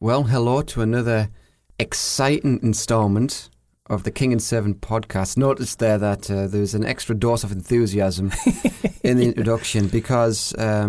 Well, hello to another exciting instalment of the King and Servant podcast. Notice there that there's an extra dose of enthusiasm in the introduction because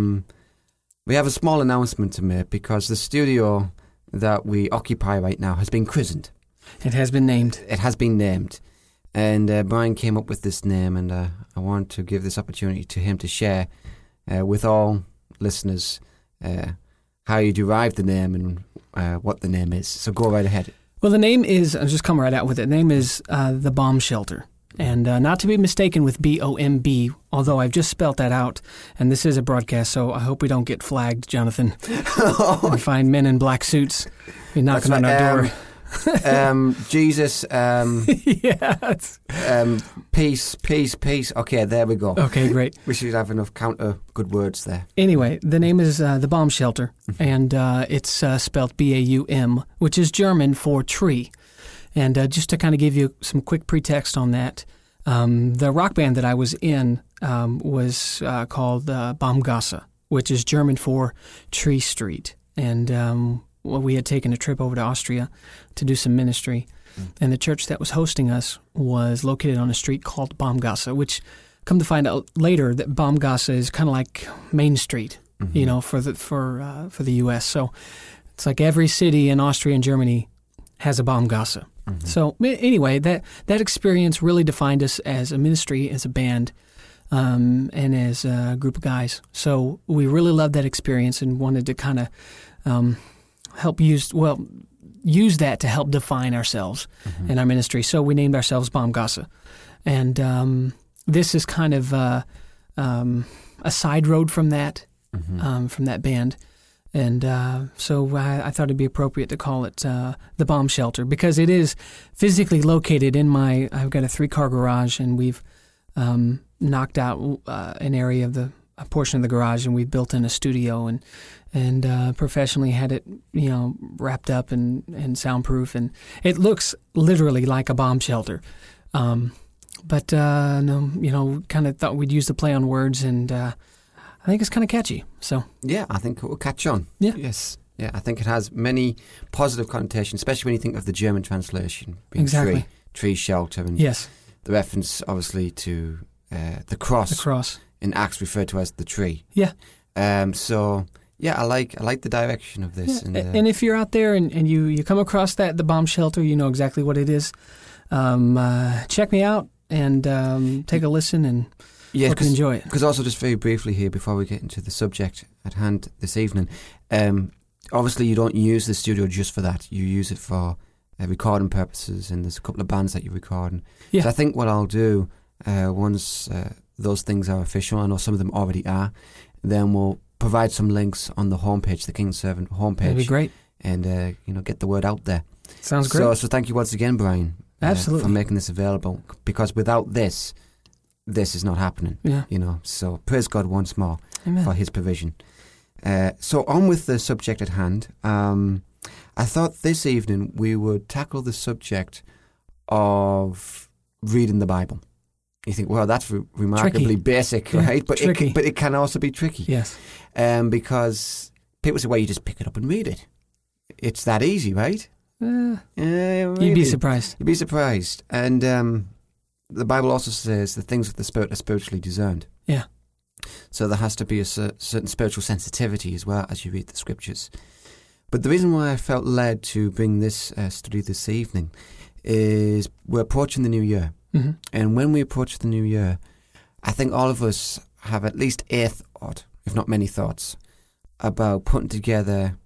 we have a small announcement to make because the studio that we occupy right now has been christened. It has been named. It has been named. And Brian came up with this name, and I want to give this opportunity to him to share with all listeners how you derived the name and what the name is. So go right ahead. Well, the name is, I'll just come right out with it. The name is The Bomb Shelter. And not to be mistaken with B-O-M-B, although I've just spelt that out. And this is a broadcast, so I hope we don't get flagged, Jonathan. And find men in black suits knocking on our door. Jesus, yes. Peace. Okay, there we go. Okay, great. We should have enough counter good words there. Anyway, the name is The Bomb Shelter, and it's spelled B-A-U-M, which is German for tree. And just to kind of give you some quick pretext on that, the rock band that I was in was called Baumgasse, which is German for Tree Street. And we had taken a trip over to Austria to do some ministry, and the church that was hosting us was located on a street called Baumgasse, which, come to find out later, that Baumgasse is kind of like Main Street, you know, for the U.S. So it's like every city in Austria and Germany has a Baumgasse. So anyway, that experience really defined us as a ministry, as a band, and as a group of guys. So we really loved that experience and wanted to kind of help use that to help define ourselves and our ministry. So we named ourselves Baumgasse. And this is kind of a side road from that band. And so I thought it'd be appropriate to call it the Bomb Shelter because it is physically located in I've got a 3-car garage, and we've knocked out an area of a portion of the garage, and we've built in a studio and professionally had it, you know, wrapped up and soundproof, and it looks literally like a bomb shelter. But no, you know, kind of thought we'd use the play on words, and I think it's kind of catchy. So yeah, I think it will catch on. Yeah. Yes. Yeah, I think it has many positive connotations, especially when you think of the German translation being exactly tree shelter, and yes, the reference obviously to the cross. The cross in Acts referred to as the tree. Yeah. So yeah, I like the direction of this. Yeah. And if you're out there and you come across the Bomb Shelter, you know exactly what it is. Check me out and take a listen and hope you enjoy it. Because also, just very briefly here, before we get into the subject at hand this evening, obviously you don't use the studio just for that. You use it for recording purposes, and there's a couple of bands that you're recording. Yeah. So I think what I'll do, once those things are official, I know some of them already are, then we'll provide some links on the homepage, the King Servant homepage. That'd be great. And, get the word out there. Sounds great. So thank you once again, Brian. Absolutely. For making this available, because without this is not happening. Yeah. You know, so praise God once more Amen. for his provision. So on with the subject at hand. I thought this evening we would tackle the subject of reading the Bible. You think, well, that's remarkably tricky. basic, yeah, right? But tricky. It can also be tricky. Yes. Because people say, well, you just pick it up and read it. It's that easy, right? You'd be surprised. You'd be surprised. And the Bible also says the things of the Spirit are spiritually discerned. Yeah. So there has to be a certain spiritual sensitivity as well as you read the Scriptures. But the reason why I felt led to bring this study this evening is we're approaching the new year. Mm-hmm. And when we approach the new year, I think all of us have at least a thought, if not many thoughts, about putting together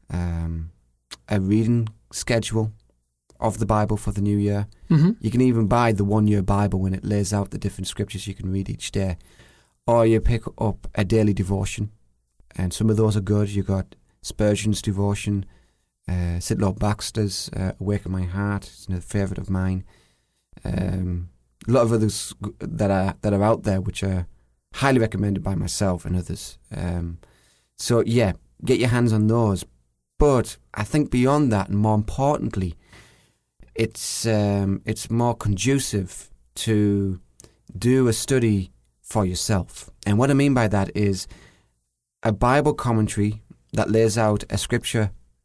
a reading schedule of the Bible for the new year. Mm-hmm. You can even buy the 1-year Bible when it lays out the different scriptures you can read each day. Or you pick up a daily devotion, and some of those are good. You got Spurgeon's devotion, St. Lord Baxter's Awaken My Heart. It's another favourite of mine. A lot of others that are out there which are highly recommended by myself and others. So yeah, get your hands on those. But I think beyond that, and more importantly, it's more conducive to do a study for yourself. And what I mean by that is a Bible commentary that lays out a scripture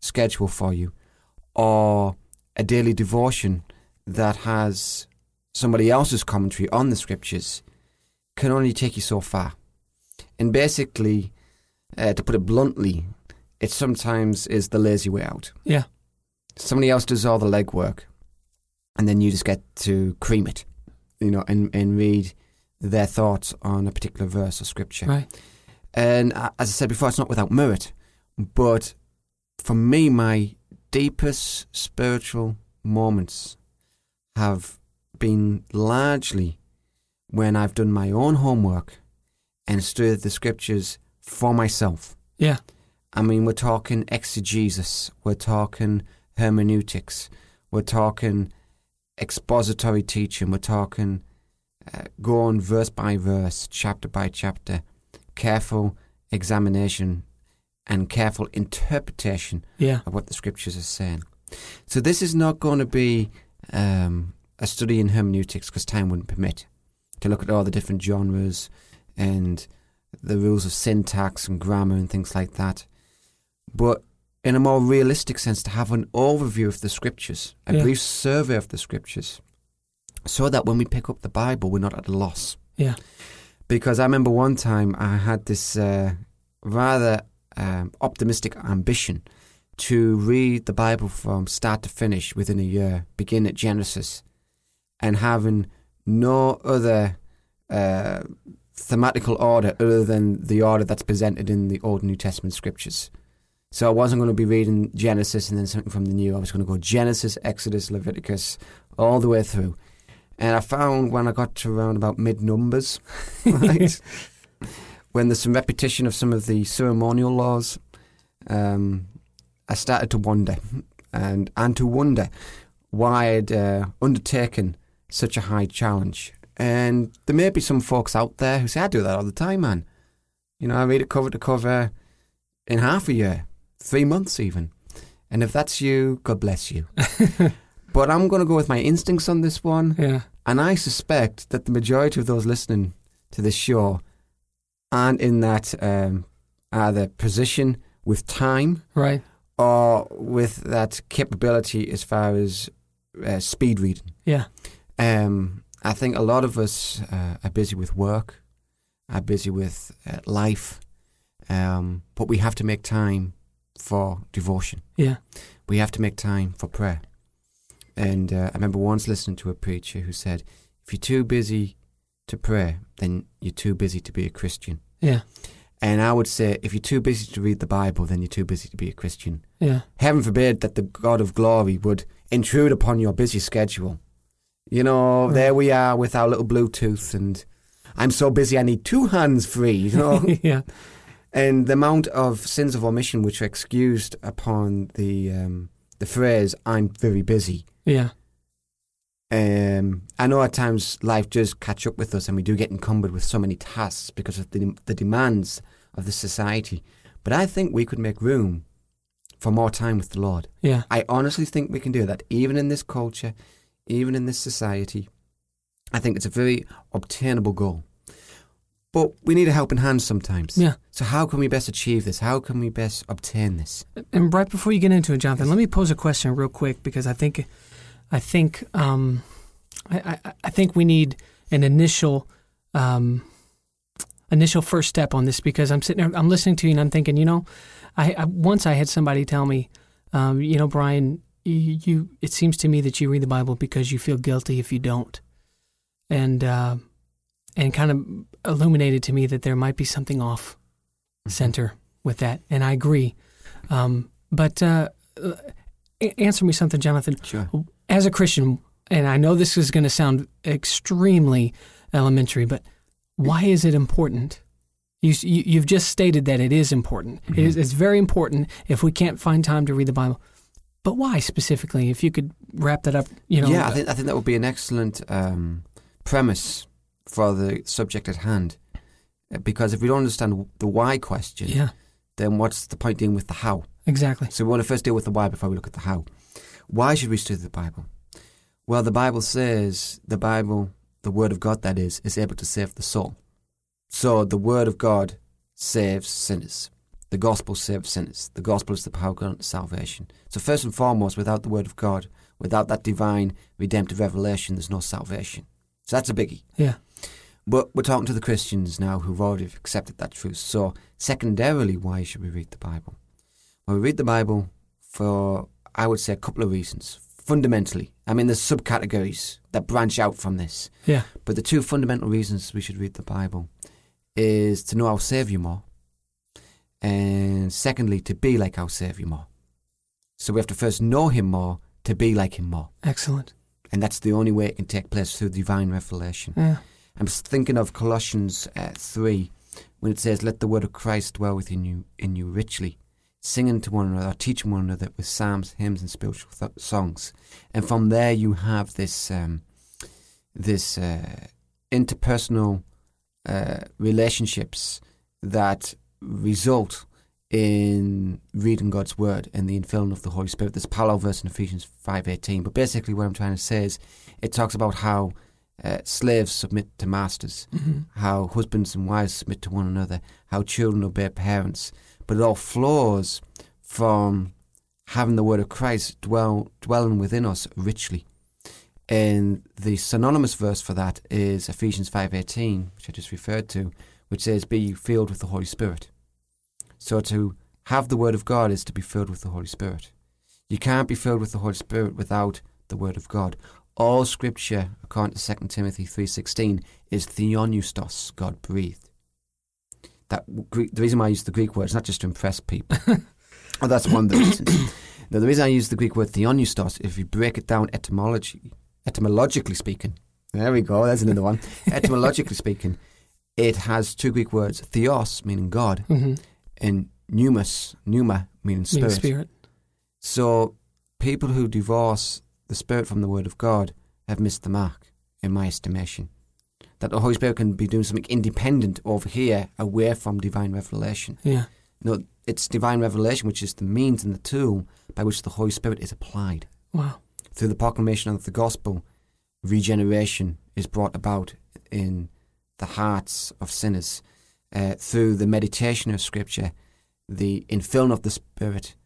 schedule for you, or a daily devotion that has somebody else's commentary on the scriptures, can only take you so far. And basically, to put it bluntly, it sometimes is the lazy way out. Yeah. Somebody else does all the legwork, and then you just get to cream it, and read their thoughts on a particular verse or scripture. Right. And as I said before, it's not without merit, but for me, my deepest spiritual moments have been largely when I've done my own homework and studied the scriptures for myself. Yeah. I mean, we're talking exegesis, we're talking hermeneutics, we're talking expository teaching, we're talking going verse by verse, chapter by chapter, careful examination and careful interpretation of what the scriptures are saying. So this is not going to be a study in hermeneutics, because time wouldn't permit, to look at all the different genres and the rules of syntax and grammar and things like that. But in a more realistic sense, to have an overview of the scriptures, a brief survey of the scriptures, so that when we pick up the Bible, we're not at a loss. Yeah. Because I remember one time I had this rather optimistic ambition to read the Bible from start to finish within a year, begin at Genesis, and having no other thematical order other than the order that's presented in the Old and New Testament scriptures. So I wasn't going to be reading Genesis and then something from the New. I was going to go Genesis, Exodus, Leviticus, all the way through. And I found when I got to around about mid-Numbers, right, when there's some repetition of some of the ceremonial laws, I started to wonder, and to wonder why I'd undertaken such a high challenge. And there may be some folks out there who say, I do that all the time, man. I read it cover to cover in half a year, 3 months even. And if that's you, God bless you. But I'm going to go with my instincts on this one. Yeah. And I suspect that the majority of those listening to this show aren't in that either position with time, right, or with that capability as far as speed reading. Yeah. I think a lot of us are busy with work, are busy with life, but we have to make time for devotion. Yeah. We have to make time for prayer. And I remember once listening to a preacher who said, if you're too busy to pray, then you're too busy to be a Christian. Yeah. And I would say, if you're too busy to read the Bible, then you're too busy to be a Christian. Yeah. Heaven forbid that the God of glory would intrude upon your busy schedule. Right. There we are with our little Bluetooth, and I'm so busy I need 2 hands free, Yeah. And the amount of sins of omission which are excused upon the phrase, I'm very busy. Yeah. I know at times life does catch up with us, and we do get encumbered with so many tasks because of the demands of the society. But I think we could make room for more time with the Lord. Yeah. I honestly think we can do that, even in this culture, even in this society. I think it's a very obtainable goal. But we need a helping hand sometimes. Yeah. So how can we best achieve this? How can we best obtain this? And right before you get into it, Jonathan, let me pose a question real quick, because I think we need an initial first step on this, because I'm sitting there, I'm listening to you, and I'm thinking, I once I had somebody tell me, Brian, you it seems to me that you read the Bible because you feel guilty if you don't, and kind of illuminated to me that there might be something off center with that, and I agree. But answer me something, Jonathan. Sure. As a Christian, and I know this is going to sound extremely elementary, but why is it important? You've just stated that it is important. Mm-hmm. It's very important if we can't find time to read the Bible. But why specifically? If you could wrap that up, Yeah, I think that would be an excellent premise for the subject at hand. Because if we don't understand the why question, then what's the point dealing with the how? Exactly. So we want to first deal with the why before we look at the how. Why should we study the Bible? Well, the Bible says, the Word of God, that is able to save the soul. So the Word of God saves sinners. The gospel saves sinners. The gospel is the power of God unto salvation. So first and foremost, without the word of God, without that divine redemptive revelation, there's no salvation. So that's a biggie. Yeah. But we're talking to the Christians now who've already accepted that truth. So secondarily, why should we read the Bible? Well, we read the Bible for, I would say, a couple of reasons. Fundamentally, I mean, there's subcategories that branch out from this. Yeah. But the two fundamental reasons we should read the Bible is to know our Saviour more, and secondly, to be like our Saviour more. So we have to first know Him more to be like Him more. Excellent. And that's the only way it can take place, through divine revelation. Yeah. I'm thinking of Colossians 3, when it says, "Let the word of Christ dwell within you richly, singing to one another, teaching one another with psalms, hymns, and spiritual songs." And from there, you have this interpersonal relationships that result in reading God's word and the infilling of the Holy Spirit. There's a parallel verse in Ephesians 5:18. But basically, what I'm trying to say is, it talks about how slaves submit to masters, how husbands and wives submit to one another, how children obey parents. But it all flows from having the word of Christ dwelling within us richly. And the synonymous verse for that is Ephesians 5:18, which I just referred to, which says, "Be filled with the Holy Spirit." So to have the word of God is to be filled with the Holy Spirit. You can't be filled with the Holy Spirit without the word of God. All Scripture, according to 2 Timothy 3:16, is theopneustos, God breathed. The reason why I use the Greek word is not just to impress people. Oh, that's one of the reasons. Now, the reason I use the Greek word theopneustos, if you break it down etymologically speaking, there we go, there's another one. Etymologically speaking, it has two Greek words, theos, meaning God, and pneuma, meaning spirit. So people who divorce the Spirit from the Word of God have missed the mark, in my estimation. That the Holy Spirit can be doing something independent over here, away from divine revelation. Yeah. No, it's divine revelation which is the means and the tool by which the Holy Spirit is applied. Wow. Through the proclamation of the gospel, regeneration is brought about in the hearts of sinners. Through the meditation of Scripture, the infilling of the Spirit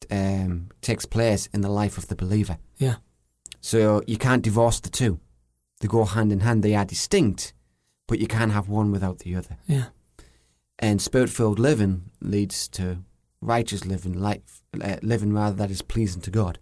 takes place in the life of the believer. Yeah. So you can't divorce the two. They go hand in hand. They are distinct, but you can't have one without the other. Yeah. And Spirit-filled living leads to righteous living, living rather that is pleasing to God,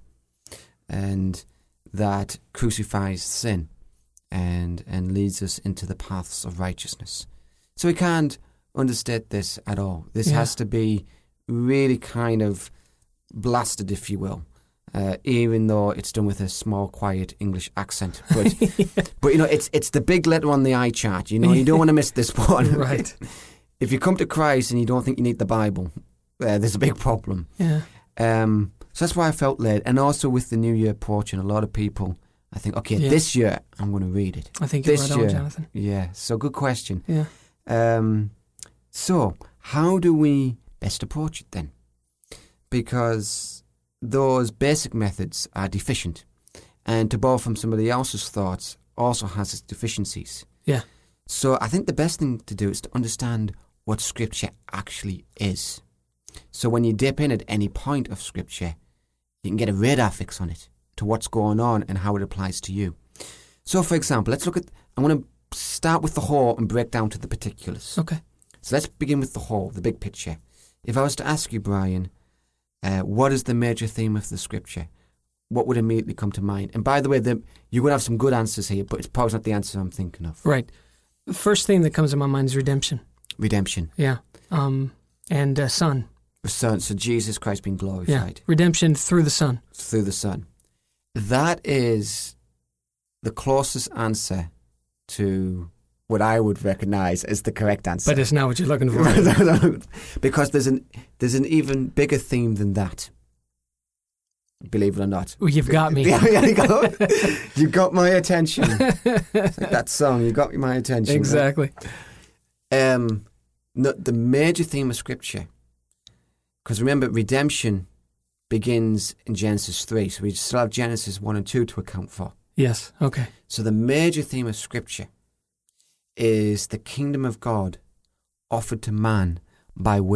and that crucifies sin and leads us into the paths of righteousness. So we can't understate this at all. This has to be really kind of blasted, if you will, even though it's done with a small, quiet English accent. But, but you know, it's the big letter on the eye chart. You know, you don't want to miss this one. Right. If you come to Christ and you don't think you need the Bible, there's a big problem. Yeah. So that's why I felt led. And also with the New Year approaching, a lot of people, I think, okay, this year I'm going to read it. I think you're this right year, on, Jonathan. Yeah, so good question. Yeah. So how do we best approach it then? Because those basic methods are deficient. And to borrow from somebody else's thoughts, also has its deficiencies. Yeah. So I think the best thing to do is to understand what Scripture actually is. So when you dip in at any point of Scripture, you can get a radar fix on it, to what's going on and how it applies to you. So for example, I want to start with the whole and break down to the particulars. Okay. So let's begin with the whole, the big picture. If I was to ask you, Brian, what is the major theme of the Scripture? What would immediately come to mind? And by the way, you're going to have some good answers here, but it's probably not the answer I'm thinking of. Right. The first thing that comes to my mind is redemption. Redemption. Yeah. And Son. The Son. So Jesus Christ being glorified. Yeah. Redemption through the Son. Through the Son. That is the closest answer to what I would recognise as the correct answer. But it's not what you're looking for. Because there's an even bigger theme than that. Believe it or not. Well, you've got me. You got my attention. It's like that song, you got my attention. Exactly. Right? The major theme of Scripture, because remember, redemption begins in Genesis 3, so we still have Genesis 1 and 2 to account for. Yes, okay. So the major theme of Scripture is the kingdom of God offered to man by way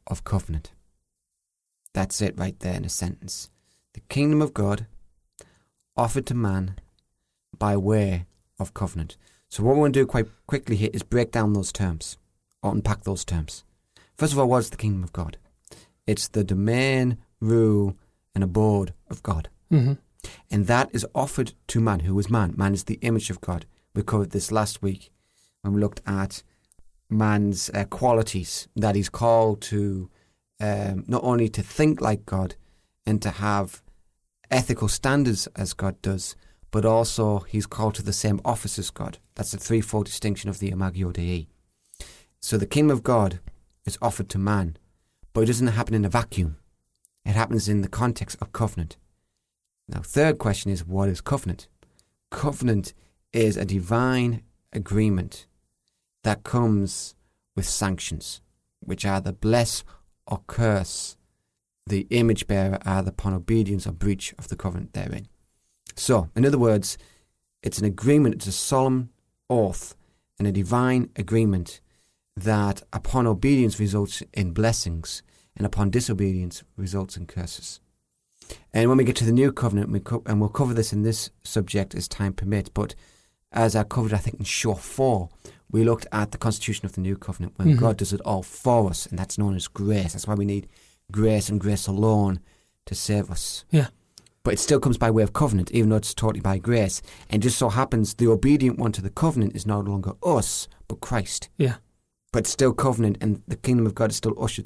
of covenant. That's it right there in a sentence. The kingdom of God offered to man by way of covenant. So what we're going to do quite quickly here is break down those terms, or unpack those terms. First of all, what is the kingdom of God? It's the domain, rule, and abode of God. Mm-hmm. And that is offered to man. Who is man? Man is the image of God. We covered this last week when we looked at man's qualities, that he's called to not only to think like God and to have ethical standards as God does, but also he's called to the same office as God. That's the threefold distinction of the Imago Dei. So the kingdom of God is offered to man, but it doesn't happen in a vacuum. It happens in the context of covenant. Now, third question is, what is covenant? Covenant is a divine agreement that comes with sanctions, which either bless or curse the image bearer either upon obedience or breach of the covenant therein. So, in other words, it's an agreement, it's a solemn oath and a divine agreement that upon obedience results in blessings and upon disobedience results in curses. And when we get to the new covenant, and we'll cover this in this subject as time permits, but as I covered, I think, in show 4, we looked at the constitution of the new covenant when God does it all for us, and that's known as grace. That's why we need grace and grace alone to save us. Yeah. But it still comes by way of covenant, even though it's totally by grace. And just so happens the obedient one to the covenant is no longer us, but Christ. Yeah. But it's still covenant, and the kingdom of God is still ushered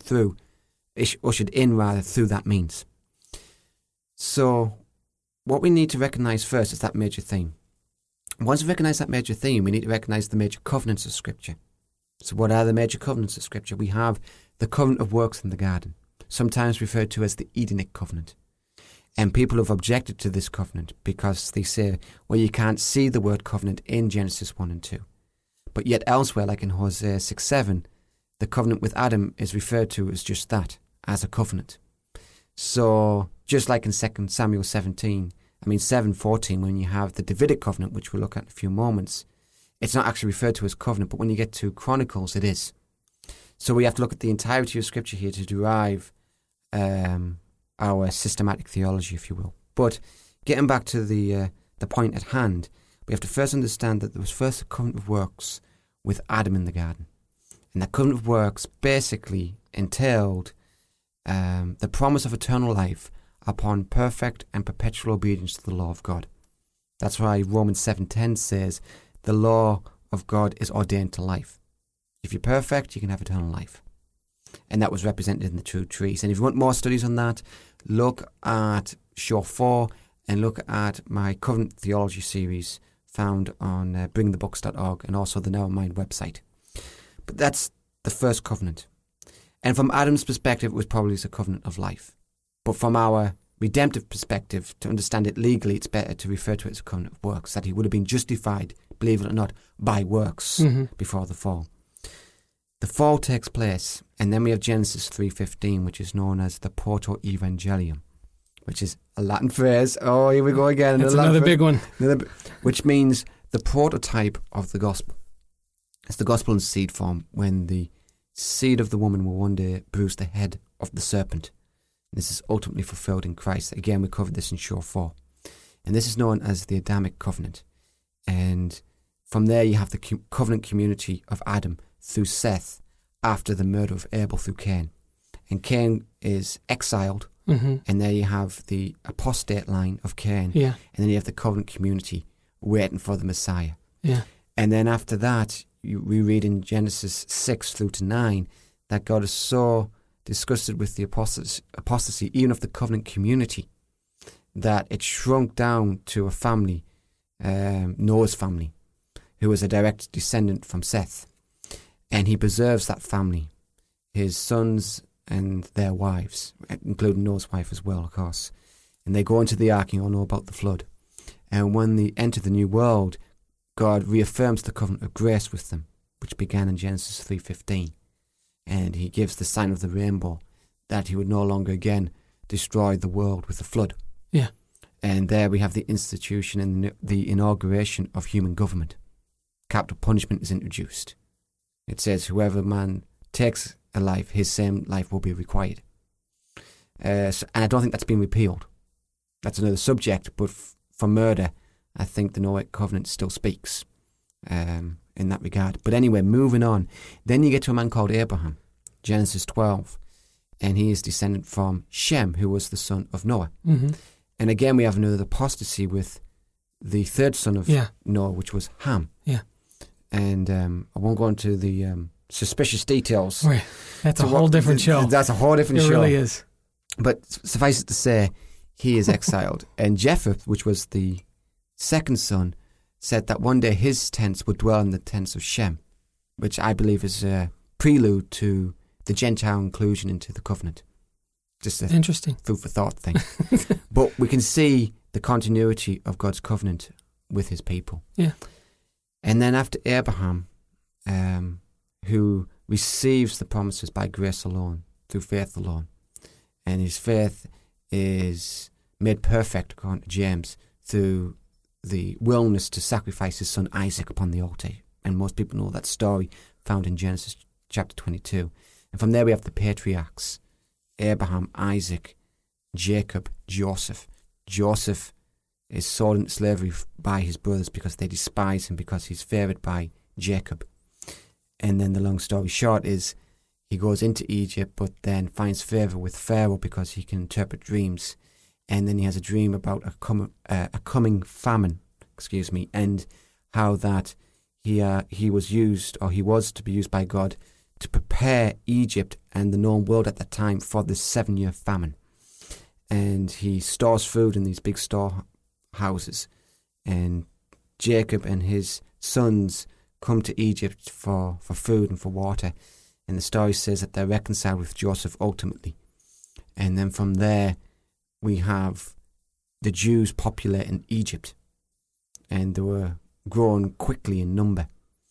in through that means. So what we need to recognize first is that major theme. Once we recognize that major theme, we need to recognize the major covenants of Scripture. So what are the major covenants of Scripture? We have the covenant of works in the garden, sometimes referred to as the Edenic covenant. And people have objected to this covenant because they say, well, you can't see the word covenant in Genesis 1 and 2. But yet elsewhere, like in Hosea 6:7, the covenant with Adam is referred to as just that, as a covenant. So just like in 2 Samuel 7:14, when you have the Davidic covenant, which we'll look at in a few moments, it's not actually referred to as covenant, but when you get to Chronicles, it is. So we have to look at the entirety of Scripture here to derive our systematic theology, if you will. But getting back to the point at hand, we have to first understand that there was first a covenant of works with Adam in the garden. And that covenant of works basically entailed the promise of eternal life upon perfect and perpetual obedience to the law of God. That's why Romans 7:10 says, the law of God is ordained to life. If you're perfect, you can have eternal life. And that was represented in the two trees. And if you want more studies on that, look at show 4 and look at my covenant theology series found on bringthebooks.org and also the Now Mind website. But that's the first covenant. And from Adam's perspective, it was probably a covenant of life. But from our redemptive perspective, to understand it legally, it's better to refer to it as a covenant of works, that he would have been justified, believe it or not, by works before the fall. The fall takes place, and then we have Genesis 3:15, which is known as the Proto-Evangelium, which is a Latin phrase. Oh, here we go again. That's another big one. Which means the prototype of the gospel. It's the gospel in seed form, when the seed of the woman will one day bruise the head of the serpent. This is ultimately fulfilled in Christ. Again, we covered this in show 4. And this is known as the Adamic covenant. And from there you have the covenant community of Adam through Seth after the murder of Abel through Cain. And Cain is exiled. And there you have the apostate line of Cain. Yeah. And then you have the covenant community waiting for the Messiah. Yeah. And then after that, we read in Genesis 6-9 that God is so disgusted with the apostasy, even of the covenant community, that it shrunk down to a family, Noah's family, who was a direct descendant from Seth. And he preserves that family, his sons and their wives, including Noah's wife as well, of course. And they go into the ark, and you all know about the flood. And when they enter the new world, God reaffirms the covenant of grace with them, which began in Genesis 3:15. And he gives the sign of the rainbow, that he would no longer again destroy the world with a flood. Yeah. And there we have the institution and the inauguration of human government. Capital punishment is introduced. It says whoever man takes a life, his same life will be required. And I don't think that's been repealed. That's another subject, but for murder, I think the Noahic covenant still speaks in that regard. But anyway, moving on. Then you get to a man called Abraham, Genesis 12, and he is descendant from Shem, who was the son of Noah. Mm-hmm. And again, we have another apostasy with the third son of Noah, which was Ham. Yeah. And I won't go into the suspicious details. Right. That's a whole different show. That's a whole different show. It really is. But suffice it to say, he is exiled. And Japheth, which was the second son, said that one day his tents would dwell in the tents of Shem, which I believe is a prelude to the Gentile inclusion into the covenant. Just a interesting food for thought thing. But we can see the continuity of God's covenant with his people. Yeah. And then after Abraham, who receives the promises by grace alone, through faith alone, and his faith is made perfect, according to James, through the willingness to sacrifice his son Isaac upon the altar. And most people know that story found in Genesis chapter 22. And from there we have the patriarchs, Abraham, Isaac, Jacob, Joseph. Joseph is sold into slavery by his brothers because they despise him because he's favoured by Jacob. And then the long story short is he goes into Egypt but then finds favour with Pharaoh because he can interpret dreams. And then he has a dream about a coming famine, and how that he was to be used by God to prepare Egypt and the known world at that time for this 7-year famine. And he stores food in these big storehouses. And Jacob and his sons come to Egypt for food and for water. And the story says that they're reconciled with Joseph ultimately. And then from there, we have the Jews populating Egypt. And they were growing quickly in number.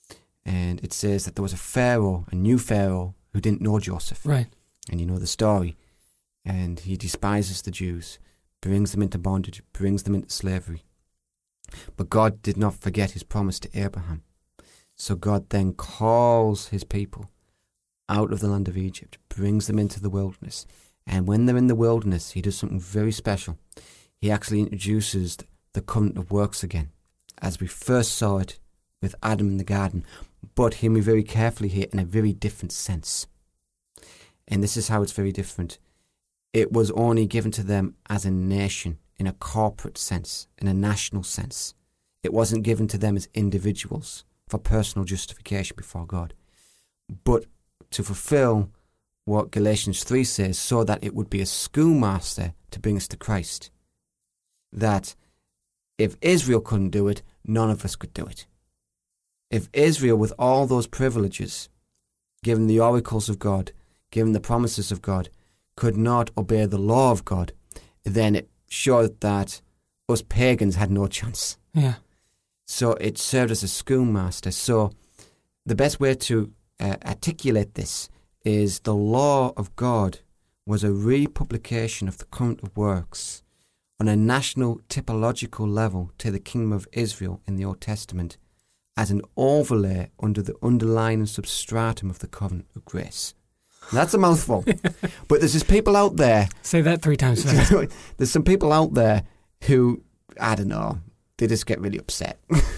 And it says that there was a new Pharaoh, who didn't know Joseph. Right. And you know the story. And he despises the Jews, brings them into bondage, brings them into slavery. But God did not forget his promise to Abraham. So God then calls his people out of the land of Egypt, brings them into the wilderness. And when they're in the wilderness, he does something very special. He actually introduces the covenant of works again, as we first saw it with Adam in the garden, but hear me very carefully here, in a very different sense. And this is how it's very different. It was only given to them as a nation, in a corporate sense, in a national sense. It wasn't given to them as individuals for personal justification before God, but to fulfill what Galatians 3 says, so that it would be a schoolmaster to bring us to Christ. That if Israel couldn't do it, none of us could do it. If Israel, with all those privileges, given the oracles of God, given the promises of God, could not obey the law of God, then it showed that us pagans had no chance. Yeah. So it served as a schoolmaster. So the best way to articulate this is the law of God was a republication of the covenant of works on a national typological level to the kingdom of Israel in the Old Testament, as an overlay under the underlying substratum of the covenant of grace. And that's a mouthful. But there's just people out there... Say that 3 times fast. There's some people out there who, I don't know, they just get really upset.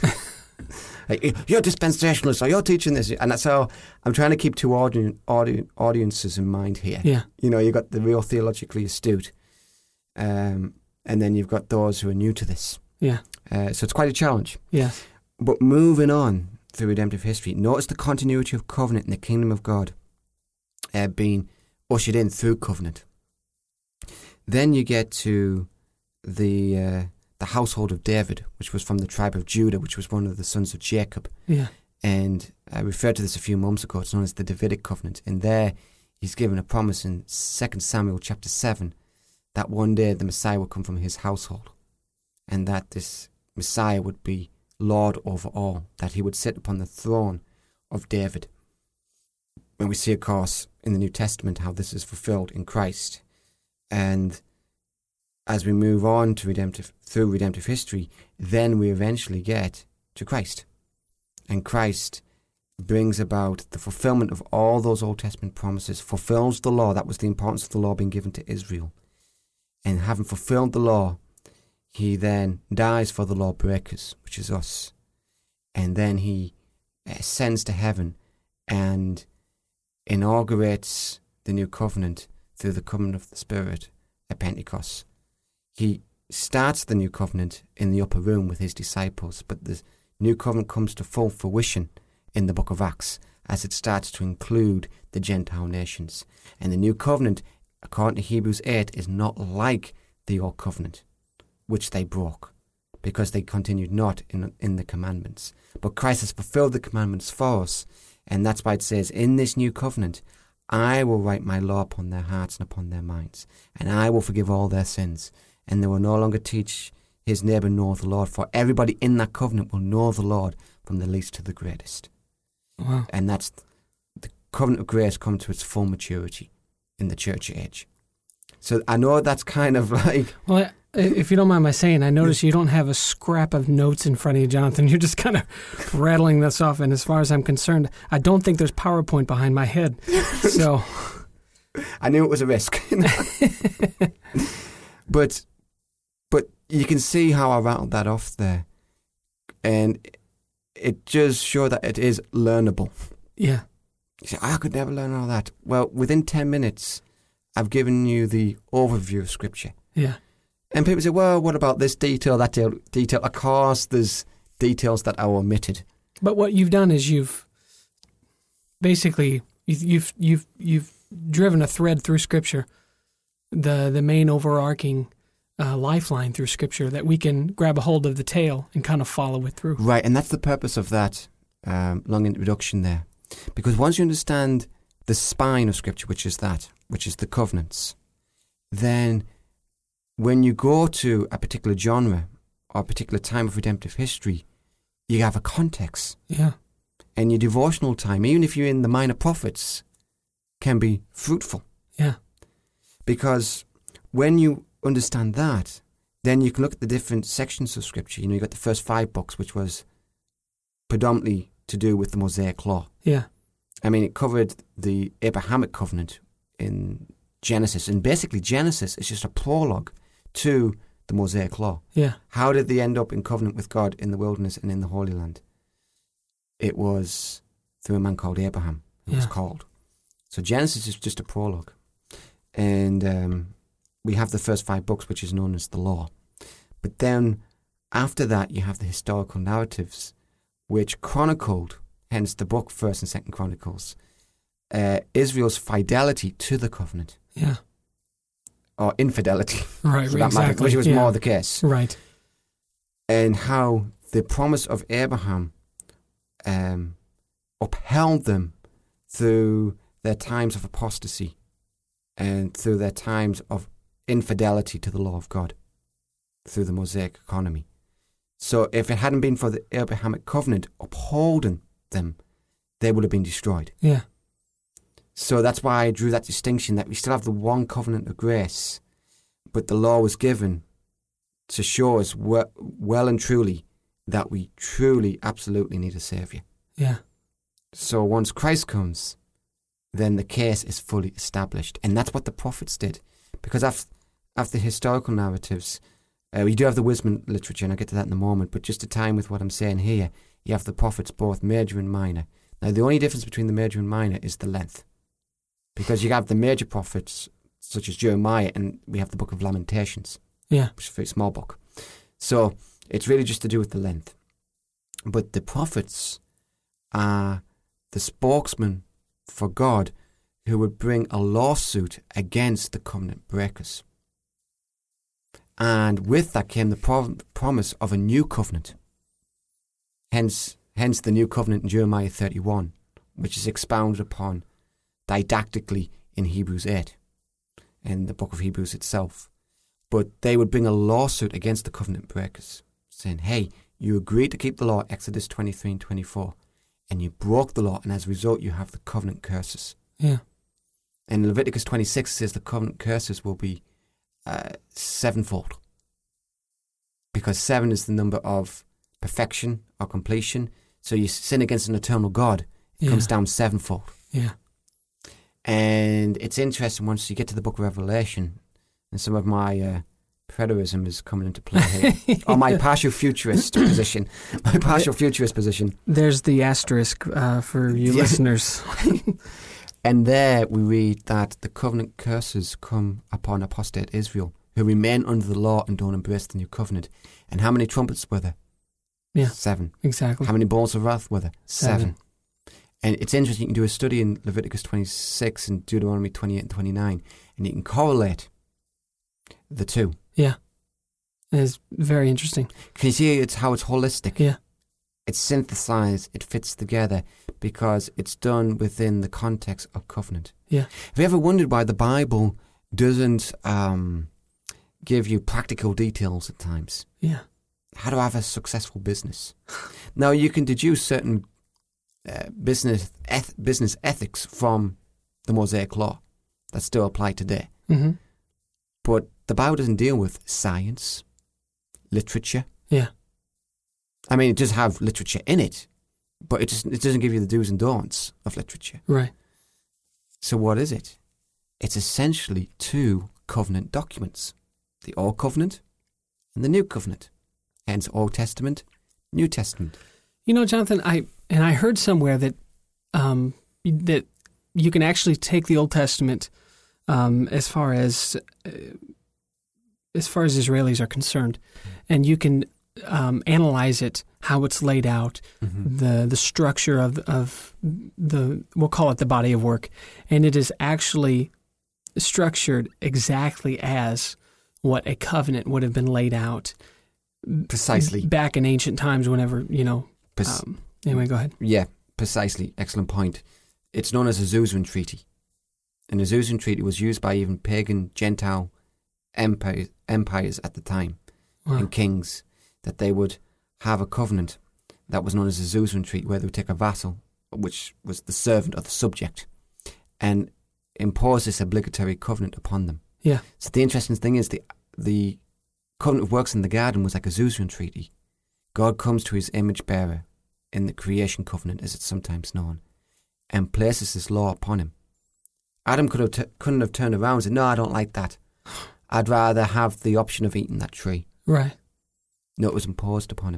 Like, you're dispensationalist, or you're teaching this. And that's how I'm trying to keep two audiences in mind here. Yeah. You know, you've got the real theologically astute, and then you've got those who are new to this. Yeah. So it's quite a challenge. Yeah. But moving on through redemptive history, notice the continuity of covenant in the kingdom of God being ushered in through covenant. Then you get to the household of David, which was from the tribe of Judah, which was one of the sons of Jacob. Yeah. And I referred to this a few moments ago. It's known as the Davidic covenant. And there he's given a promise in 2 Samuel chapter 7 that one day the Messiah would come from his household, and that this Messiah would be Lord over all, that he would sit upon the throne of David. And we see, of course, in the New Testament how this is fulfilled in Christ. And as we move on to through redemptive history, then we eventually get to Christ. And Christ brings about the fulfillment of all those Old Testament promises, fulfills the law. That was the importance of the law being given to Israel. And having fulfilled the law, he then dies for the law breakers, which is us. And then he ascends to heaven and inaugurates the new covenant through the coming of the Spirit at Pentecost. He starts the new covenant in the upper room with his disciples, but the new covenant comes to full fruition in the book of Acts as it starts to include the Gentile nations. And the new covenant, according to Hebrews 8, is not like the old covenant, which they broke, because they continued not in the commandments. But Christ has fulfilled the commandments for us, and that's why it says, in this new covenant, I will write my law upon their hearts and upon their minds, and I will forgive all their sins, and they will no longer teach his neighbour nor the Lord, for everybody in that covenant will know the Lord from the least to the greatest. Wow. And that's the covenant of grace come to its full maturity in the church age. So I know that's kind of like... Well, if you don't mind my saying, I notice you don't have a scrap of notes in front of you, Jonathan. You're just kind of rattling this off. And as far as I'm concerned, I don't think there's PowerPoint behind my head. So I knew it was a risk. But you can see how I rattled that off there. And it just shows that it is learnable. Yeah. You say, I could never learn all that. Well, within 10 minutes, I've given you the overview of Scripture. Yeah. And people say, well, what about this detail, that detail? Of course, there's details that are omitted. But what you've done is you've basically you've driven a thread through Scripture, the main overarching lifeline through Scripture that we can grab a hold of the tail and kind of follow it through. Right, and that's the purpose of that long introduction there. Because once you understand the spine of Scripture, which is the covenants, then when you go to a particular genre or a particular time of redemptive history, you have a context. Yeah. And your devotional time, even if you're in the minor prophets, can be fruitful. Yeah. Because when you understand that, then you can look at the different sections of Scripture. You know, you got the first 5 books, which was predominantly to do with the Mosaic Law. Yeah. I mean, it covered the Abrahamic covenant in Genesis. And basically, Genesis is just a prologue to the Mosaic Law. Yeah. How did they end up in covenant with God in the wilderness and in the Holy Land? It was through a man called Abraham, who was called. So Genesis is just a prologue. And we have the first 5 books, which is known as the Law. But then after that, you have the historical narratives, which chronicled, hence the book 1st and 2nd Chronicles, Israel's fidelity to the covenant. Yeah. Or infidelity. Right, for that matter, exactly. which was more the case. Right. And how the promise of Abraham upheld them through their times of apostasy and through their times of infidelity to the law of God through the Mosaic economy. So if it hadn't been for the Abrahamic covenant upholding them, they would have been destroyed. Yeah. So that's why I drew that distinction that we still have the one covenant of grace, but the law was given to show us well and truly that we truly, absolutely need a Saviour. Yeah. So once Christ comes, then the case is fully established. And that's what the prophets did. Because after historical narratives, we do have the wisdom literature, and I'll get to that in a moment, but just to time with what I'm saying here, you have the prophets, both major and minor. Now, the only difference between the major and minor is the length. Because you have the major prophets, such as Jeremiah, and we have the book of Lamentations, Yeah. which is a very small book. So it's really just to do with the length. But the prophets are the spokesman for God who would bring a lawsuit against the covenant breakers. And with that came the promise of a new covenant. Hence the new covenant in Jeremiah 31, which is expounded upon didactically in Hebrews 8, in the book of Hebrews itself. But they would bring a lawsuit against the covenant breakers, saying, hey, you agreed to keep the law, Exodus 23 and 24, and you broke the law, and as a result you have the covenant curses. Yeah. And Leviticus 26 says the covenant curses will be sevenfold. Because 7 is the number of perfection or completion. So you sin against an eternal God, comes down sevenfold. Yeah. And it's interesting once you get to the book of Revelation, and some of my preterism is coming into play here, or my partial futurist position. My partial futurist position. There's the asterisk for you listeners. And there we read that the covenant curses come upon apostate Israel, who remain under the law and don't embrace the new covenant. And how many trumpets were there? Yeah. 7. Exactly. How many bowls of wrath were there? 7. And it's interesting, you can do a study in Leviticus 26 and Deuteronomy 28 and 29, and you can correlate the two. Yeah. It's very interesting. Can you see how it's holistic? Yeah. It's synthesized, it fits together because it's done within the context of covenant. Yeah. Have you ever wondered why the Bible doesn't give you practical details at times? Yeah. How to have a successful business. Now, you can deduce certain business ethics from the Mosaic Law that still apply today. Mm-hmm. But the Bible doesn't deal with science, literature. Yeah. I mean, it does have literature in it, but it doesn't give you the do's and don'ts of literature. Right. So what is it? It's essentially 2 covenant documents, the Old Covenant and the New Covenant. Hence, Old Testament, New Testament. You know, Jonathan, I heard somewhere that that you can actually take the Old Testament as far as Israelis are concerned, and you can analyze it, how it's laid out, the structure of the, we'll call it the body of work, and it is actually structured exactly as what a covenant would have been laid out. Precisely. Back in ancient times, whenever, anyway, go ahead. Yeah, precisely. Excellent point. It's known as the Azusan Treaty. And the Azusan Treaty was used by even pagan Gentile empires at the time, and kings, that they would have a covenant that was known as the Azusan Treaty, where they would take a vassal, which was the servant or the subject, and impose this obligatory covenant upon them. Yeah. So the interesting thing is the covenant of works in the garden was like a Azusan Treaty. God comes to his image bearer in the creation covenant, as it's sometimes known, and places this law upon him. Adam couldn't have turned around and said, no, I don't like that. I'd rather have the option of eating that tree. Right. No, it was imposed upon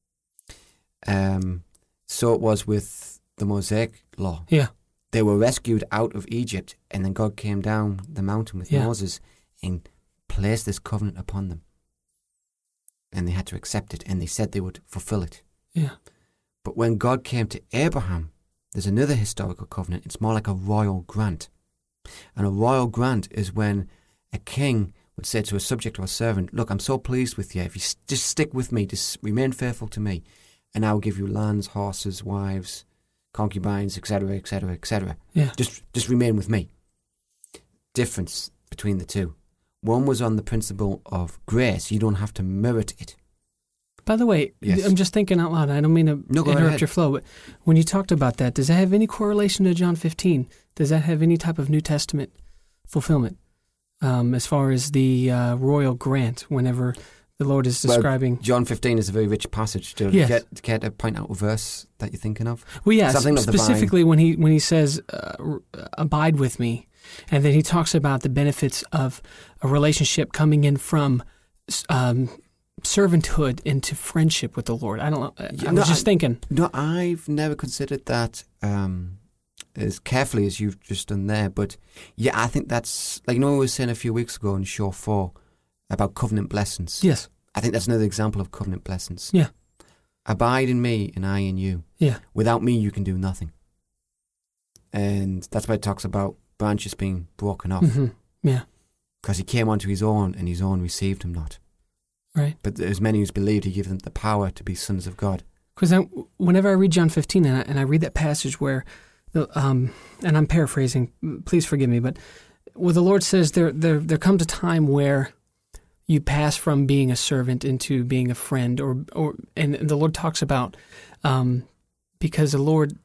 him. So it was with the Mosaic Law. Yeah. They were rescued out of Egypt, and then God came down the mountain with Moses and placed this covenant upon them. And they had to accept it, and they said they would fulfill it. Yeah. But when God came to Abraham, there's another historical covenant. It's more like a royal grant. And a royal grant is when a king would say to a subject or a servant, look, I'm so pleased with you. If you just stick with me, just remain faithful to me, and I'll give you lands, horses, wives, concubines, etc., etc., etc. Yeah. Just remain with me. Difference between the two. One was on the principle of grace. You don't have to merit it. By the way, Yes. I'm just thinking out loud. I don't mean to go interrupt ahead. your flow, but when you talked about that, does that have any correlation to John 15? Does that have any type of New Testament fulfillment as far as the royal grant whenever the Lord is describing? Well, John 15 is a very rich passage. Do you Yes. care to point out a verse that you're thinking of? Well, yeah, Something of the specifically when he says, abide with me, and then he talks about the benefits of a relationship coming in from servanthood into friendship with the Lord. I don't know. I was just thinking. No, I've never considered that as carefully as you've just done there. But yeah, I think that's, like, we were saying a few weeks ago in Show 4 about covenant blessings. Yes. I think that's another example of covenant blessings. Yeah. Abide in me and I in you. Yeah. Without me, you can do nothing. And that's why it talks about branches being broken off. Mm-hmm. Yeah. Because he came unto his own, and his own received him not. Right. But as many as believed, he gave them the power to be sons of God. Because whenever I read John 15 and I read that passage where, and I'm paraphrasing, please forgive me, but where the Lord says there comes a time where you pass from being a servant into being a friend, and the Lord talks about because the Lord,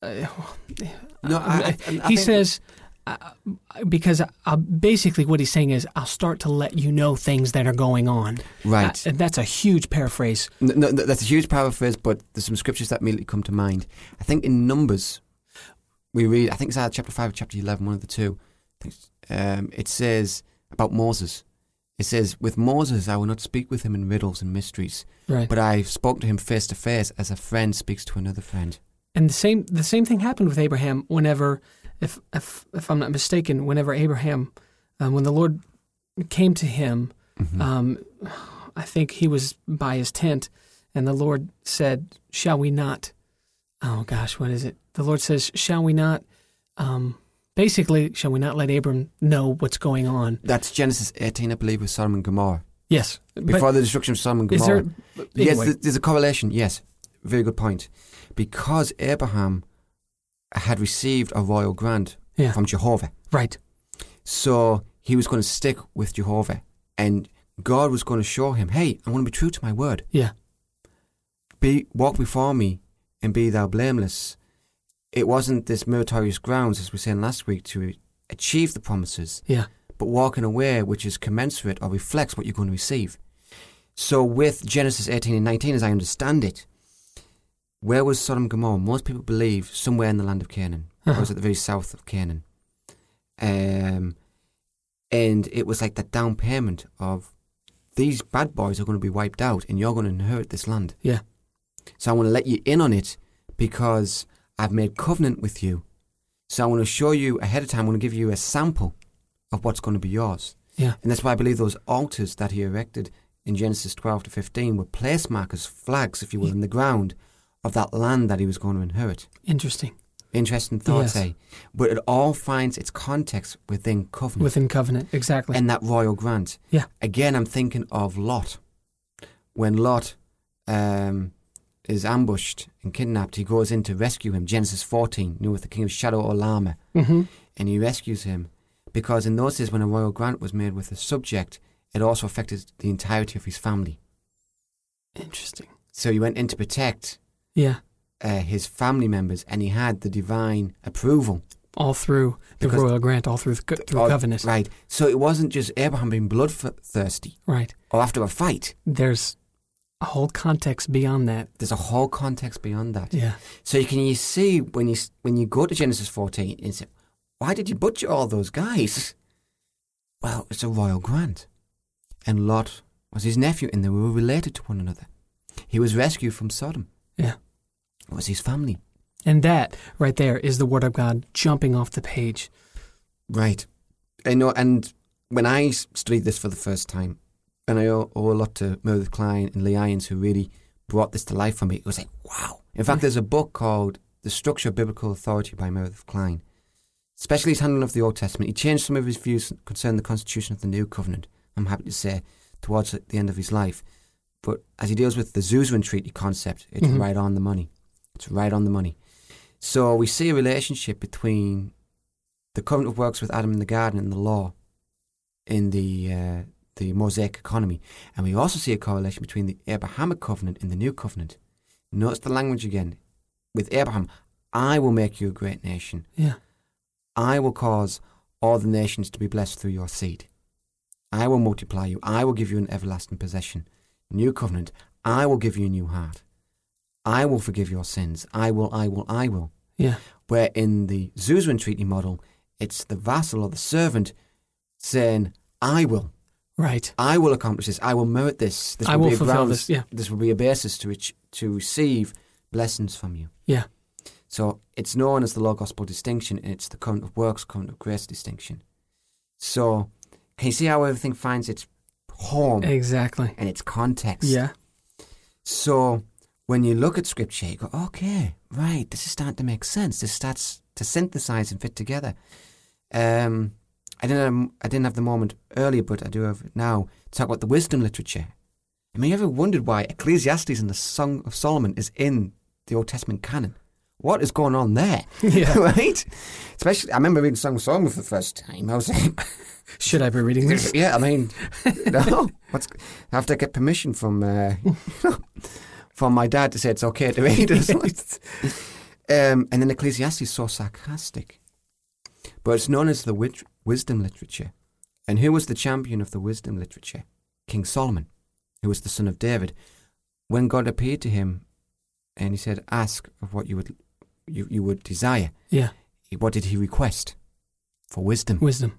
he says. Because basically what he's saying is, I'll start to let you know things that are going on. Right. And that's a huge paraphrase. No, that's a huge paraphrase, but there's some scriptures that immediately come to mind. I think in Numbers, we read, I think it's either chapter 5 or chapter 11, one of the two. It says about Moses. It says, with Moses I will not speak with him in riddles and mysteries, Right. but I spoke to him face to face as a friend speaks to another friend. And the same thing happened with Abraham whenever, if I'm not mistaken, whenever Abraham, when the Lord came to him, I think he was by his tent, and the Lord said, shall we not, oh gosh, what is it? The Lord says, shall we not, basically, shall we not let Abram know what's going on? That's Genesis 18, I believe, with Sodom and Gomorrah. Yes. Before the destruction of Sodom and Gomorrah. Yes, there's a correlation, yes. Very good point. Because Abraham had received a royal grant from Jehovah. Right. So he was going to stick with Jehovah. And God was going to show him, hey, I'm going to be true to my word. Yeah. Walk before me and be thou blameless. It wasn't this meritorious grounds, as we were saying last week, to achieve the promises. Yeah. But walk in a way which is commensurate or reflects what you're going to receive. So with Genesis 18 and 19, as I understand it, where was Sodom and Gomorrah? Most people believe somewhere in the land of Canaan. It was at the very south of Canaan. And it was like that down payment of these bad boys are going to be wiped out and you're going to inherit this land. Yeah. So I want to let you in on it because I've made covenant with you. So I want to show you ahead of time, I want to give you a sample of what's going to be yours. Yeah. And that's why I believe those altars that he erected in Genesis 12 to 15 were place markers, flags, if you will, in the ground of that land that he was going to inherit. Interesting. Interesting thoughts, eh? But it all finds its context within covenant. Within covenant, exactly. And that royal grant. Yeah. Again, I'm thinking of Lot. When Lot is ambushed and kidnapped, he goes in to rescue him. Genesis 14, with the king of Shadow Olama. Mm-hmm. And he rescues him. Because in those days when a royal grant was made with a subject, it also affected the entirety of his family. Interesting. So he went in to protect his family members, and he had the divine approval. All through the royal grant, all through covenant. Right. So it wasn't just Abraham being bloodthirsty. Right. Or after a fight. There's a whole context beyond that. There's a whole context beyond that. Yeah. So you see when you go to Genesis 14 and say, why did you butcher all those guys? Well, it's a royal grant. And Lot was his nephew, and they were related to one another. He was rescued from Sodom. Yeah. It was his family. And that, right there, is the Word of God jumping off the page. Right. I know, and when I studied this for the first time, and I owe a lot to Meredith Klein and Lee Irons, who really brought this to life for me, it was like, wow. In fact, there's a book called The Structure of Biblical Authority by Meredith Klein. Especially his handling of the Old Testament. He changed some of his views concerning the constitution of the New Covenant, I'm happy to say, towards the end of his life. But as he deals with the Suzerain Treaty concept, it's right on the money. It's right on the money. So we see a relationship between the covenant of works with Adam in the garden and the law in the Mosaic economy. And we also see a correlation between the Abrahamic covenant and the New Covenant. Notice the language again. With Abraham, I will make you a great nation. Yeah. I will cause all the nations to be blessed through your seed. I will multiply you. I will give you an everlasting possession. New covenant, I will give you a new heart. I will forgive your sins. I will. Yeah. Where in the Suzerain Treaty model, it's the vassal or the servant saying, I will. Right. I will accomplish this. I will merit this. I will fulfill this. Yeah. This will be a basis to receive blessings from you. Yeah. So it's known as the law gospel distinction, and it's the covenant of works, covenant of grace distinction. So can you see how everything finds its home? Exactly. And its context? Yeah. So when you look at Scripture, you go, okay, right, this is starting to make sense. This starts to synthesize and fit together. I didn't have the moment earlier, but I do have it now, to talk about the wisdom literature. I mean, you ever wondered why Ecclesiastes and the Song of Solomon is in the Old Testament canon? What is going on there? Yeah. Right? Especially, I remember reading Song of Solomon for the first time. I was like, should I be reading this? Yeah, I mean, no. I have to get permission from my dad to say it's okay to read it. And then Ecclesiastes is so sarcastic. But it's known as the wisdom literature. And who was the champion of the wisdom literature? King Solomon, who was the son of David. When God appeared to him and he said, ask of what you would desire. Yeah. what did he request? For wisdom. Wisdom.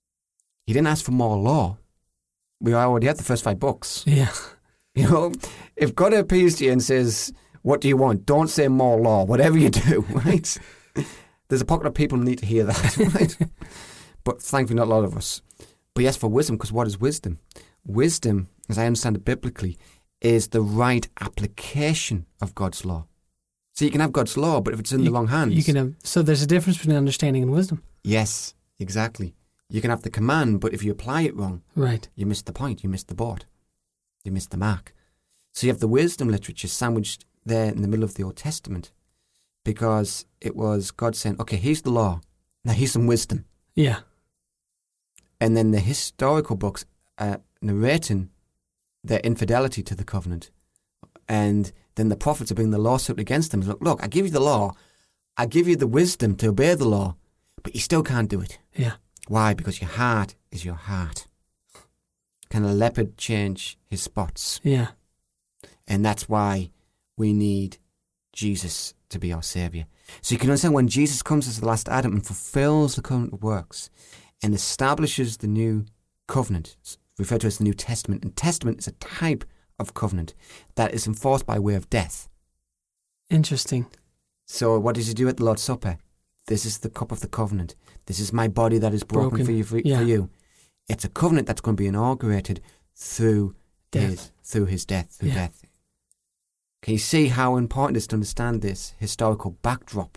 He didn't ask for more law. We already had the first 5 books. Yeah. You know, if God appeals to you and says, what do you want? Don't say more law, whatever you do, right? There's a pocket of people who need to hear that, right? But thankfully not a lot of us. But yes, for wisdom, because what is wisdom? Wisdom, as I understand it biblically, is the right application of God's law. So you can have God's law, but if it's in the wrong hands... You can have, so there's a difference between understanding and wisdom. Yes, exactly. You can have the command, but if you apply it wrong, right, you miss the point, you miss the boat, you miss the mark. So you have the wisdom literature sandwiched there in the middle of the Old Testament, because it was God saying, okay, here's the law, now here's some wisdom. Yeah. And then the historical books narrating their infidelity to the covenant. And then the prophets are bringing the lawsuit against them. Look, I give you the law, I give you the wisdom to obey the law, but you still can't do it. Yeah. Why? Because your heart is your heart. Can a leopard change his spots? Yeah. And that's why we need Jesus to be our Saviour. So you can understand when Jesus comes as the last Adam and fulfills the covenant works and establishes the new covenant, referred to as the New Testament. And testament is a type of covenant that is enforced by way of death. Interesting. So what does he do at the Lord's Supper? This is the cup of the covenant. This is my body that is broken. For you. It's a covenant that's going to be inaugurated through death. his death. Death. Can you see how important it is to understand this historical backdrop?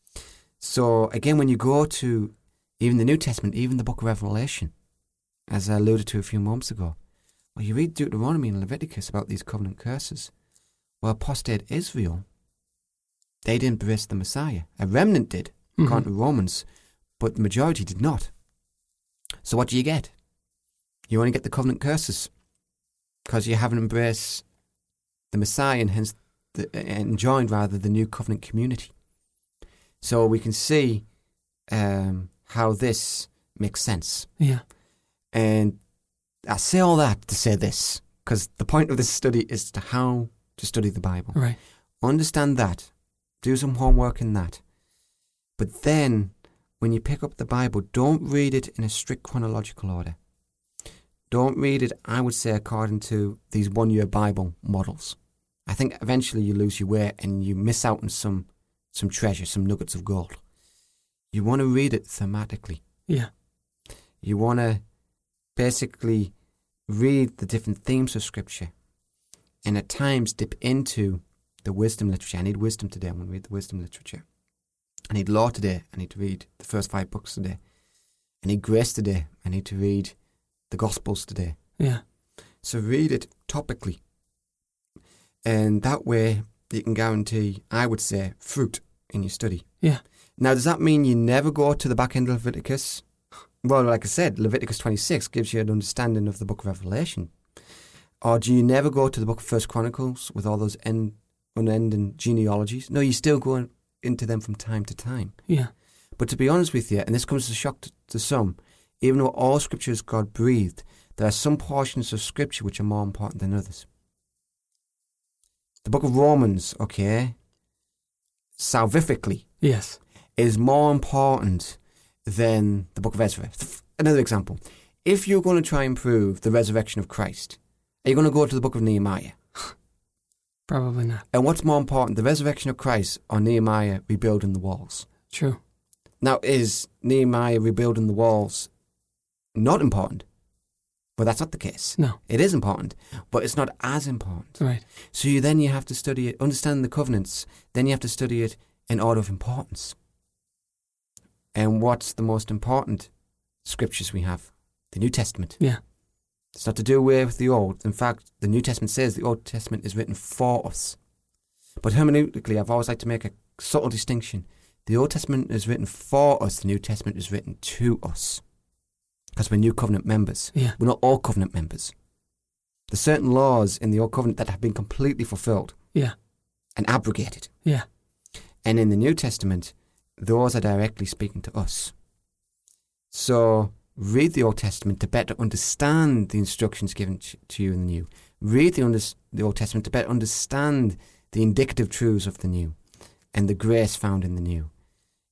So again, when you go to even the New Testament, even the book of Revelation, as I alluded to a few moments ago, well, you read Deuteronomy and Leviticus about these covenant curses. Well, apostate Israel, they didn't embrace the Messiah. A remnant did, according to Romans, but the majority did not. So what do you get? You only get the covenant curses because you haven't embraced the Messiah and hence joined the new covenant community. So we can see how this makes sense. Yeah. And I say all that to say this, because the point of this study is to how to study the Bible. Right. Understand that. Do some homework in that. But then, when you pick up the Bible, don't read it in a strict chronological order. Don't read it, I would say, according to these one-year Bible models. I think eventually you lose your way and you miss out on some treasure, some nuggets of gold. You want to read it thematically. Yeah. You want to basically read the different themes of Scripture and at times dip into the wisdom literature. I need wisdom today. I'm going to read the wisdom literature. I need law today. I need to read the first 5 books today. I need grace today. I need to read the Gospels today. Yeah. So read it topically. And that way you can guarantee, I would say, fruit in your study. Yeah. Now, does that mean you never go to the back end of Leviticus? Well, like I said, Leviticus 26 gives you an understanding of the book of Revelation. Or do you never go to the book of First Chronicles with all those unending genealogies? No, you still go into them from time to time. Yeah. But to be honest with you, and this comes as a shock to some, even though all Scripture is God-breathed, there are some portions of Scripture which are more important than others. The book of Romans, okay, salvifically, yes, is more important than the book of Ezra. Another example. If you're going to try and prove the resurrection of Christ, are you going to go to the book of Nehemiah? Probably not. And what's more important, the resurrection of Christ or Nehemiah rebuilding the walls? True. Now, is Nehemiah rebuilding the walls not important? Well, that's not the case. No. It is important, but it's not as important. Right. So you have to study it, understand the covenants, then you have to study it in order of importance. And what's the most important scriptures we have? The New Testament. Yeah. It's not to do away with the Old. In fact, the New Testament says the Old Testament is written for us. But hermeneutically, I've always liked to make a subtle distinction. The Old Testament is written for us. The New Testament is written to us. Because we're new covenant members. Yeah. We're not all covenant members. There's certain laws in the Old Covenant that have been completely fulfilled. Yeah. And abrogated. Yeah. And in the New Testament, those are directly speaking to us. So read the Old Testament to better understand the instructions given to you in the New. Read the Old Testament to better understand the indicative truths of the New and the grace found in the New.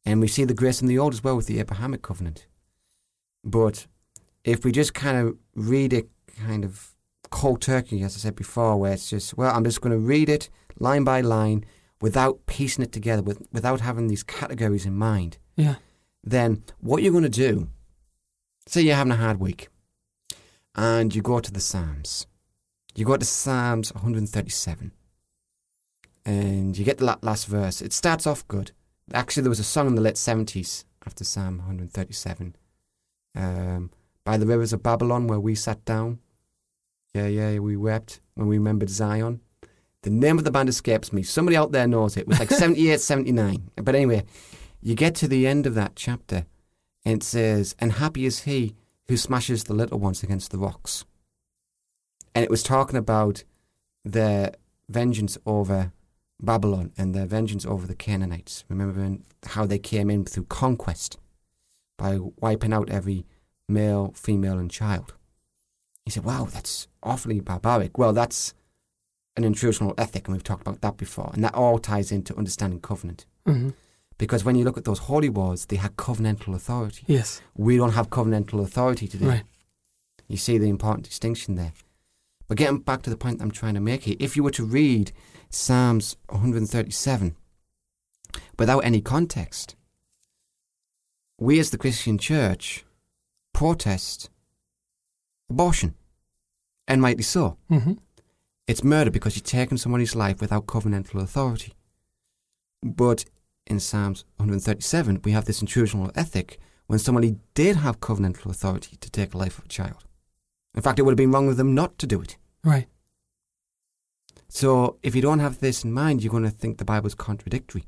And we see the grace in the Old as well with the Abrahamic covenant. But if we just kind of read it kind of cold turkey, as I said before, where it's just, well, I'm just going to read it line by line without piecing it together, without having these categories in mind, then what you're going to do, say you're having a hard week, and you go to the Psalms. You go to Psalms 137, and you get the last verse. It starts off good. Actually, there was a song in the late 70s after Psalm 137, by the rivers of Babylon, where we sat down. Yeah, we wept when we remembered Zion. The name of the band escapes me. Somebody out there knows it. It was like 78, 79. But anyway, you get to the end of that chapter, and it says, and happy is he who smashes the little ones against the rocks. And it was talking about their vengeance over Babylon and their vengeance over the Canaanites. Remembering how they came in through conquest by wiping out every male, female, and child. He said, wow, that's awfully barbaric. Well, that's an intrusional ethic, and we've talked about that before. And that all ties into understanding covenant. Mm-hmm. Because when you look at those holy wars, they had covenantal authority. Yes. We don't have covenantal authority today. Right. You see the important distinction there. But getting back to the point I'm trying to make here, if you were to read Psalms 137 without any context, we as the Christian church protest abortion, and rightly so. Mm-hmm. It's murder because you've taken somebody's life without covenantal authority. But in Psalms 137, we have this intrusional ethic when somebody did have covenantal authority to take the life of a child. In fact, it would have been wrong of them not to do it. Right. So if you don't have this in mind, you're going to think the Bible's contradictory.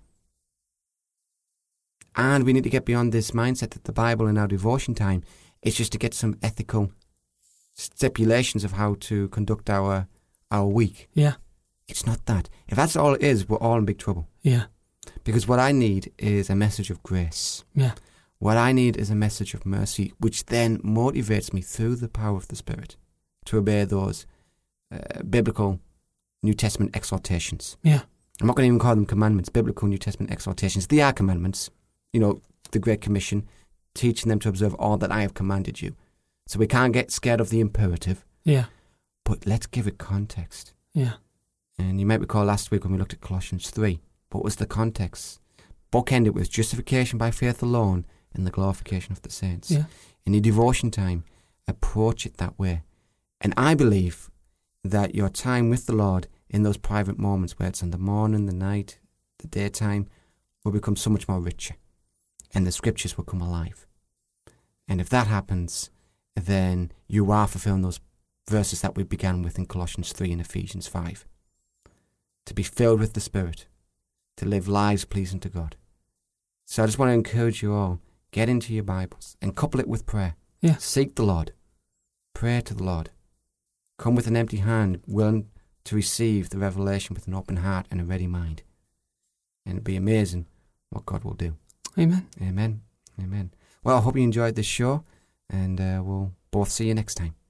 And we need to get beyond this mindset that the Bible in our devotion time is just to get some ethical stipulations of how to conduct our week. Yeah. It's not that. If that's all it is, we're all in big trouble. Yeah. Because what I need is a message of grace. Yeah. What I need is a message of mercy, which then motivates me through the power of the Spirit to obey those biblical New Testament exhortations. Yeah. I'm not going to even call them commandments, biblical New Testament exhortations. They are commandments. You know, the Great Commission, teaching them to observe all that I have commanded you. So we can't get scared of the imperative. Yeah. But let's give it context. Yeah. And you might recall last week when we looked at Colossians 3. What was the context? Bookend it with justification by faith alone and the glorification of the saints. Yeah. In your devotion time, approach it that way. And I believe that your time with the Lord in those private moments, where it's in the morning, the night, the daytime, will become so much more richer. And the scriptures will come alive. And if that happens, then you are fulfilling those verses that we began with in Colossians 3 and Ephesians 5. To be filled with the Spirit, to live lives pleasing to God. So I just want to encourage you all, get into your Bibles and couple it with prayer. Yeah. Seek the Lord. Pray to the Lord. Come with an empty hand, willing to receive the revelation with an open heart and a ready mind. And it'll be amazing what God will do. Amen. Amen. Amen. Well, I hope you enjoyed this show, and we'll both see you next time.